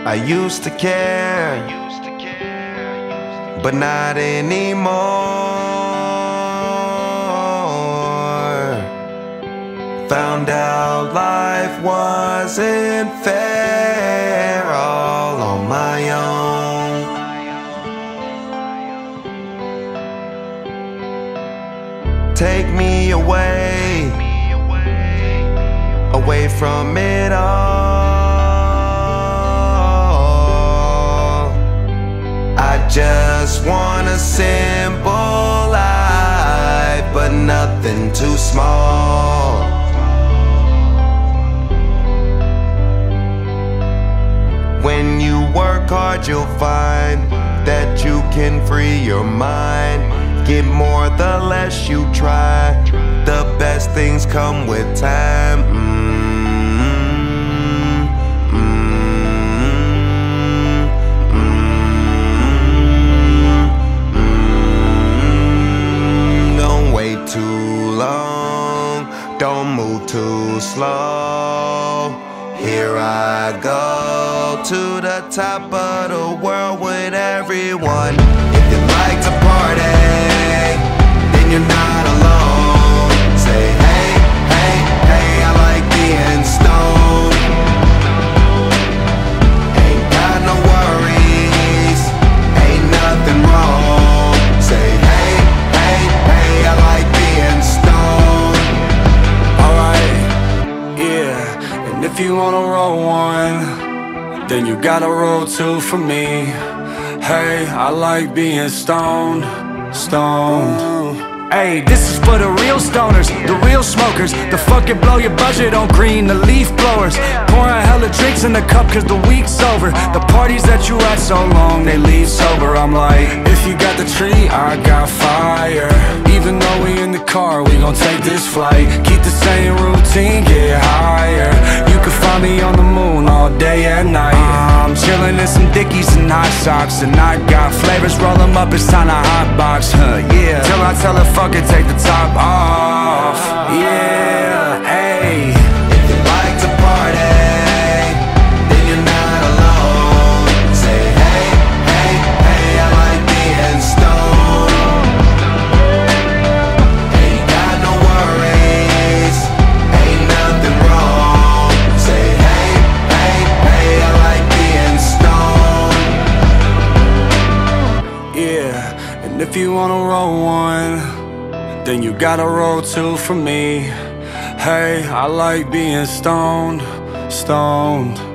I used to care, but not anymore. Found out life wasn't fair, all on my own. Take me away, away from it all. I just want a simple life, but nothing too small. When you work hard, you'll find that you can free your mind. Get more the less you try. The best things come with time. Don't wait too long. Don't move too slow. Here I go to the top of the world with everyone. If you like to party, then you're not alone. Say hey, hey, hey, I like being stoned. Ain't got no worries, ain't nothing wrong. Say hey, hey, hey, I like being stoned. Alright, yeah. And if you wanna roll one, then you gotta roll two for me. Hey, I like being stoned, stoned. Hey, this is for the real stoners, the real smokers, the fucking blow your budget on green, the leaf blowers. Pouring hella drinks in the cup cause the week's over. The parties that you at so long, they leave sober. I'm like, if you got the tree, I got fire. Even though we in the car, we gon' take this flight. Keep the same routine, get higher. You can find me on the moon all day and night. I'm chillin' in some Dickies and hot socks, and I got flavors, roll them up, it's time to hotbox, yeah. Till I tell her fuck it, take the top off, yeah, hey. If you like to party, then you're not alone. Say hey, hey, hey, I like being stoned. Ain't got no worries, ain't nothing wrong. Say hey, hey, hey, I like being stoned. Yeah, and if you wanna roll one, then you gotta roll two for me. Hey, I like being stoned, stoned.